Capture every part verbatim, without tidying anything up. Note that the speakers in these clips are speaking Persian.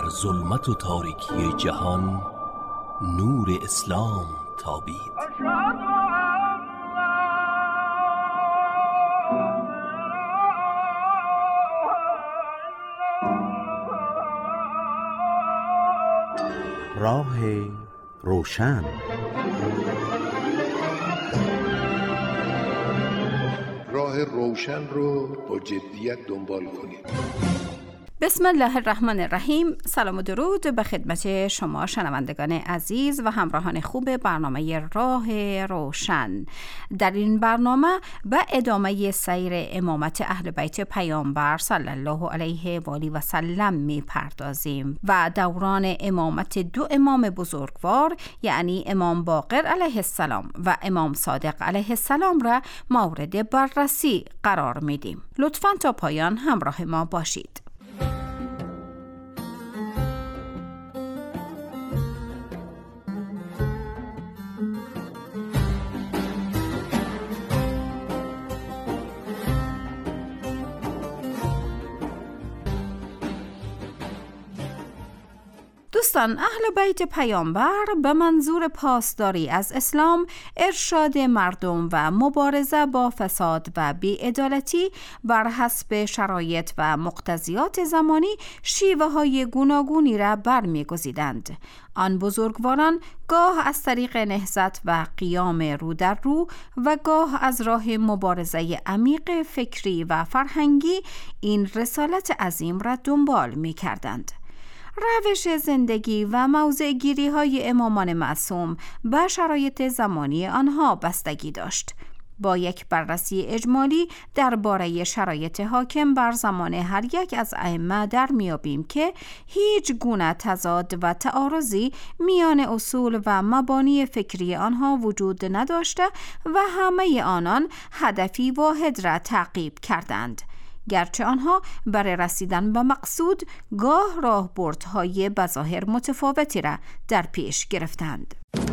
در ظلمت و تاریکی جهان نور اسلام تابید. راه روشن. راه روشن رو با جدیت دنبال کنید. بسم الله الرحمن الرحیم. سلام و درود به خدمت شما شنوندگان عزیز و همراهان خوب برنامه راه روشن. در این برنامه به ادامه سیر امامت اهل بیت پیامبر صلی الله علیه و آله و سلم می پردازیم و دوران امامت دو امام بزرگوار، یعنی امام باقر علیه السلام و امام صادق علیه السلام را مورد بررسی قرار میدیم. لطفاً تا پایان همراه ما باشید. دوستان، اهل بیت پیامبر به منظور پاسداری از اسلام، ارشاد مردم و مبارزه با فساد و بی‌عدالتی بر حسب شرایط و مقتضیات زمانی شیوه های گوناگونی را برمی‌گزیدند. آن بزرگواران گاه از طریق نهضت و قیام رو در رو و گاه از راه مبارزه عمیق فکری و فرهنگی این رسالت عظیم را دنبال می‌کردند. روش زندگی و موضع گیری های امامان معصوم به شرایط زمانی آنها بستگی داشت. با یک بررسی اجمالی درباره شرایط حاکم بر زمان هر یک از ائمه در میابیم که هیچ گونه تضاد و تعارضی میان اصول و مبانی فکری آنها وجود نداشته و همه آنان هدفی واحد را تعقیب کردند، گرچه آنها برای رسیدن به مقصود گاه راهبردهای بظاهر متفاوتی را در پیش گرفتند.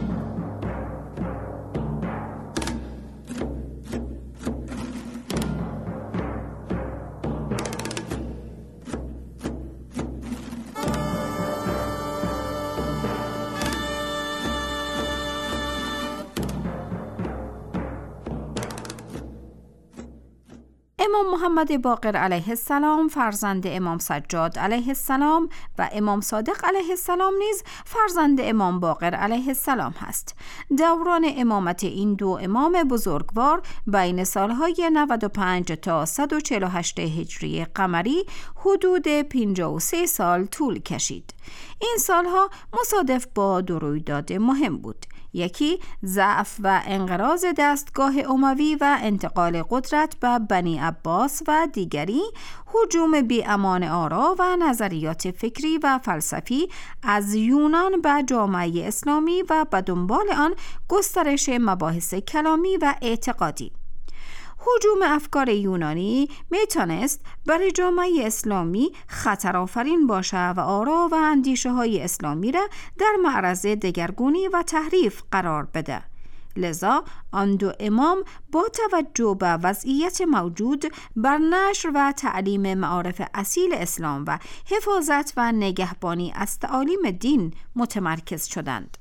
امام محمد باقر علیه السلام فرزند امام سجاد علیه السلام و امام صادق علیه السلام نیز فرزند امام باقر علیه السلام هست. دوران امامت این دو امام بزرگوار بین سالهای نود و پنج تا صد و چهل و هشت هجری قمری حدود پنجاه و سه سال طول کشید. این سالها مصادف با دو رویداد مهم بود. یکی ضعف و انقراض دستگاه اموی و انتقال قدرت به بنی عباس و دیگری هجوم بی امان آرا و نظریات فکری و فلسفی از یونان به جامعه اسلامی و به دنبال آن گسترش مباحث کلامی و اعتقادی. هجوم افکار یونانی میتونست برای جامعه اسلامی خطر آفرین باشه و آرا و اندیشه های اسلامی را در معرض دگرگونی و تحریف قرار بده. لذا آن دو امام با توجه به وضعیت موجود بر نشر و تعلیم معارف اصیل اسلام و حفاظت و نگهبانی از تعالیم دین متمرکز شدند.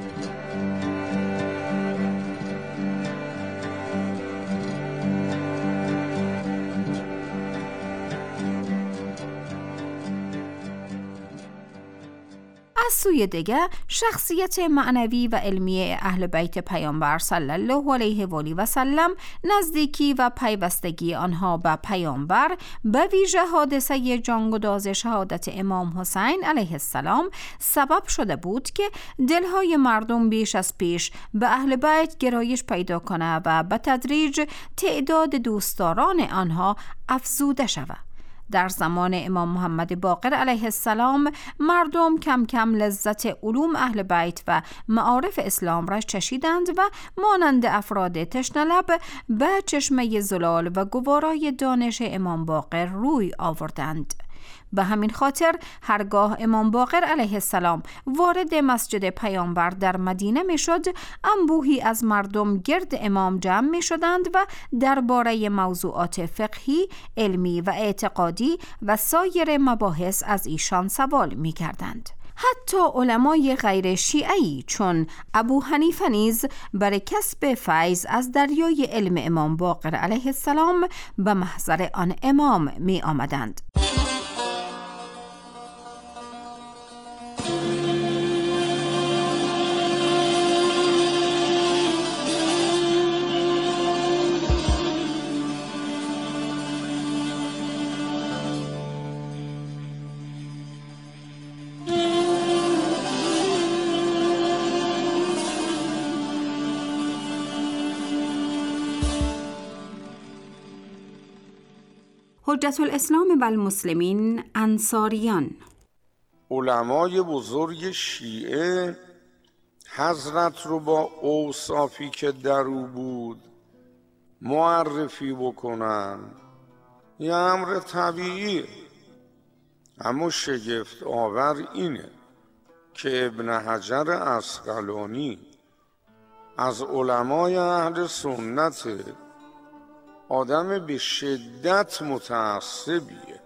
از سوی دیگر شخصیت معنوی و علمی اهل بیت پیامبر صلی الله علیه و آله و سلم، نزدیکی و پیوستگی آنها به پیامبر، به ویژه حادثه جانگداز شهادت امام حسین علیه السلام سبب شده بود که دلهای مردم بیش از پیش به اهل بیت گرایش پیدا کنه و به تدریج تعداد دوستداران آنها افزوده شود. در زمان امام محمد باقر علیه السلام مردم کم کم لذت علوم اهل بیت و معارف اسلام را چشیدند و مانند افراد تشنه‌لب به چشمه زلال و گوارای دانش امام باقر روی آوردند. به همین خاطر هرگاه امام باقر علیه السلام وارد مسجد پیامبر در مدینه می شد، انبوهی از مردم گرد امام جمع می شدند و درباره موضوعات فقهی، علمی و اعتقادی و سایر مباحث از ایشان سوال می کردند. حتی علمای غیر شیعی چون ابو حنیفه نیز برای کسب فیض از دریای علم امام باقر علیه السلام به محضر آن امام می آمدند. حجت الاسلام و المسلمین انصاریان. علمای بزرگ شیعه حضرت رو با اوصافی که در او بود معرفی بکنن یه امر طبیعیه، اما شگفت آور اینه که ابن حجر عسقلانی از علمای اهل سنت آدم به شدت متعصبیه،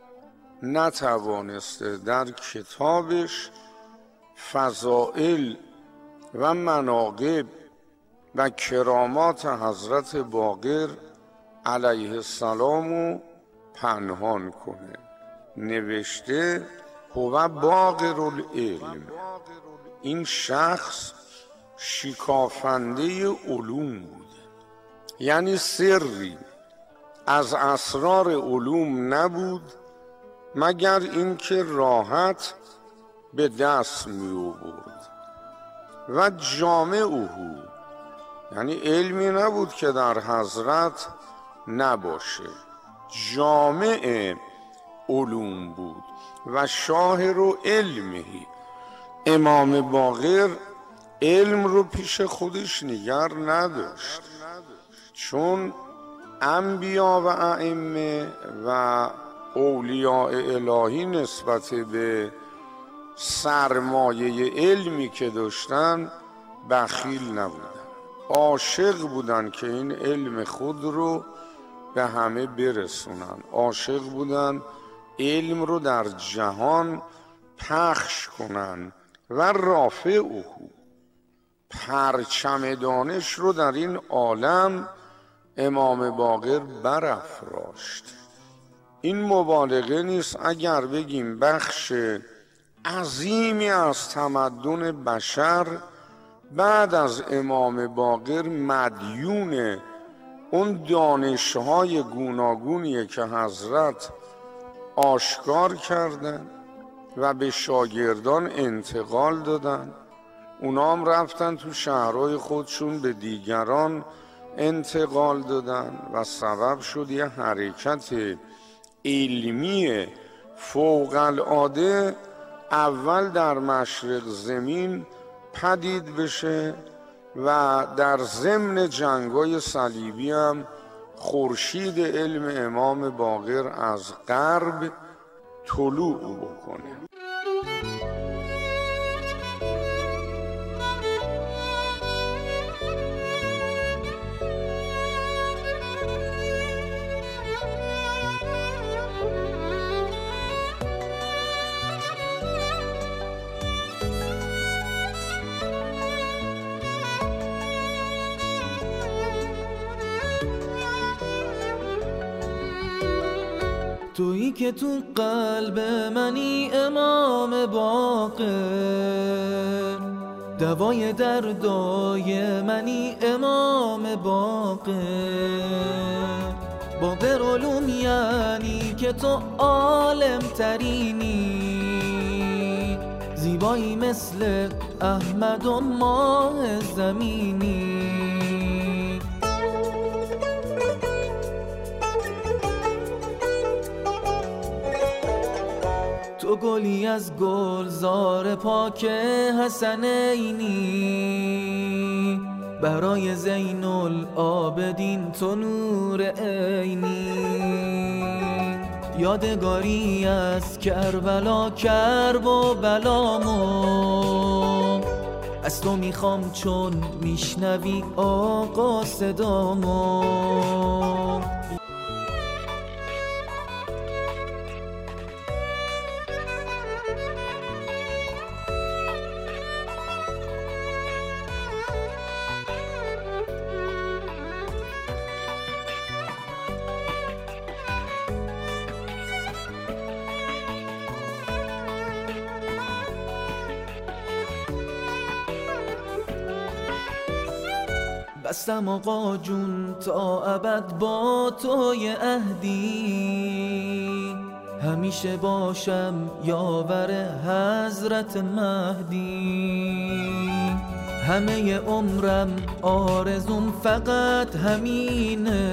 نتوانسته در کتابش فضائل و مناقب و کرامات حضرت باقر علیه السلام رو پنهان کنه. نوشته هو باقر العلم، این شخص شکافنده علوم بود، یعنی سری از اسرار علوم نبود مگر اینکه راحت به دست می آورد و جامعه، یعنی علمی نبود که در حضرت نباشه، جامع علوم بود و شاهر و علمهی. امام باقر علم رو پیش خودش نگر نداشت، چون انبیا و ائمه و اولیاء الهی نسبت به سرمایه علمی که داشتن بخیل نبودن، عاشق بودن که این علم خود رو به همه برسونن، عاشق بودن علم رو در جهان پخش کنن و رافعه، پرچم دانش رو در این عالم امام باقر برافراشت. این مبالغه نیست اگر بگیم بخش عظیمی از تمدن بشر بعد از امام باقر مدیون اون دانش‌های گوناگونیه که حضرت آشکار کردن و به شاگردان انتقال دادن. اونا هم رفتن تو شهرهای خودشون به دیگران انتقال دادن و سبب شد یه حرکت علمی فوق العاده اول در مشرق زمین پدید بشه و در ضمن جنگای صلیبی هم خورشید علم امام باقر از غرب طلوع بکنه. تویی که تو قلب منی امام باقر، دوای دردای منی امام باقر. باقر علوم یعنی که تو عالم ترینی، زیبایی مثل احمد و ماه زمینی. تو گلی از گلزار پاک حسنینی، برای زین العابدین تو نور عینی. یادگاری از کربلا کرب و بلامو از تو میخوام چون میشنوی آقا صدامو. بستم آقا جون تا ابد با توی عهدی، همیشه باشم یاور حضرت مهدی. همه عمرم آرزوم فقط همینه،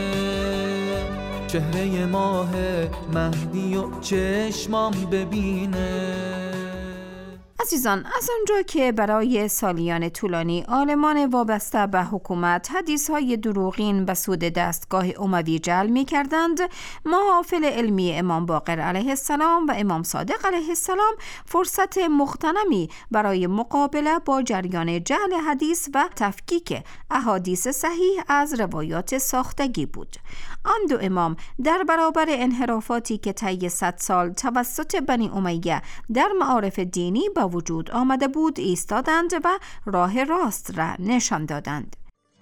چهره ماه مهدی و چشمام ببینه. عزیزان، از آنجا که برای سالیان طولانی عالمان وابسته به حکومت حدیث‌های دروغین به سود دستگاه اموی جعل می‌کردند، محافل علمی امام باقر علیه السلام و امام صادق علیه السلام فرصت مغتنمی برای مقابله با جریان جعل حدیث و تفکیک احادیث صحیح از روایات ساختگی بود. آن دو امام در برابر انحرافاتی که طی صد سال توسط بنی امیه در معارف دینی به وجود آمده بود ایستادند و راه راست را نشان دادند.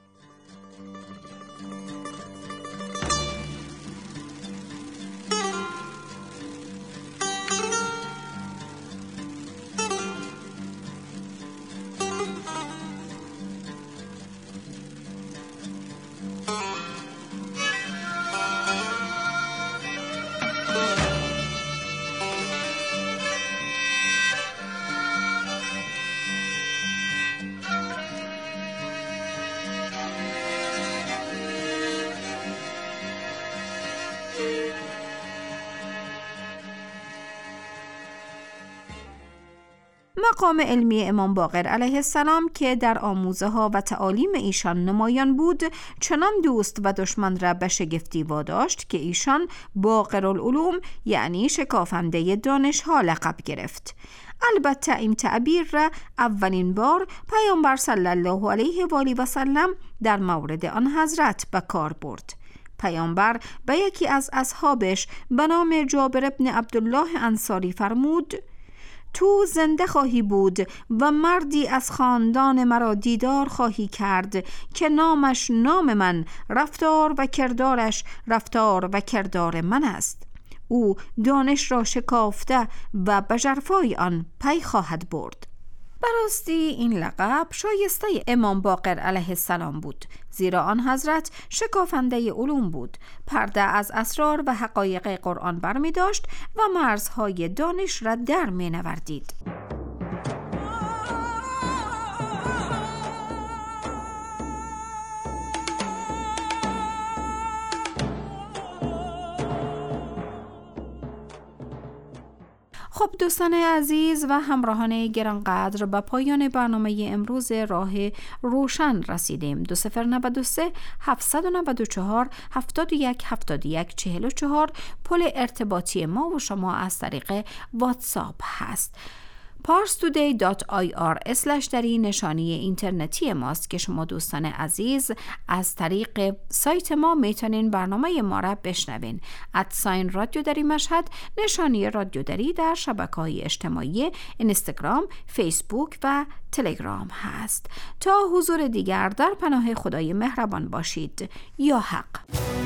مقام علمی امام باقر علیه السلام که در آموزه ها و تعالیم ایشان نمایان بود، چنان دوست و دشمن را به شگفتی واداشت که ایشان باقرالعلوم یعنی شکافنده دانش ها لقب گرفت. البته این تعبیر را اولین بار پیامبر صلی الله علیه و آله و سلم در مورد آن حضرت به کار برد. پیامبر به یکی از اصحابش به نام جابر ابن عبدالله انصاری فرمود: تو زنده خواهی بود و مردی از خاندان مرا دیدار خواهی کرد که نامش نام من، رفتار و کردارش رفتار و کردار من است. او دانش را شکافته و به ژرفای آن پی خواهد برد. براستی این لقب شایسته امام باقر علیه السلام بود، زیرا آن حضرت شکافنده علوم بود، پرده از اسرار و حقایق قرآن برمی داشت و مرزهای دانش را در می نوردید. خب دوستان عزیز و همراهان گرانقدر، به پایان برنامه امروز راه روشن رسیدیم. دو صفر نود و سه هفتصد و نود و چهار هفتاد و یک هفتاد و یک چهل و چهار پل ارتباطی ما و شما از طریق واتساپ هست. پارس تودی دات آی آر اسلش دری نشانی اینترنتی ماست که شما دوستان عزیز از طریق سایت ما میتونین برنامه ما را بشنوین. ادساین رادیو دری مشهد نشانی رادیو دری در شبکه‌های اجتماعی اینستاگرام، فیسبوک و تلگرام هست. تا حضور دیگر در پناه خدای مهربان باشید. یا حق.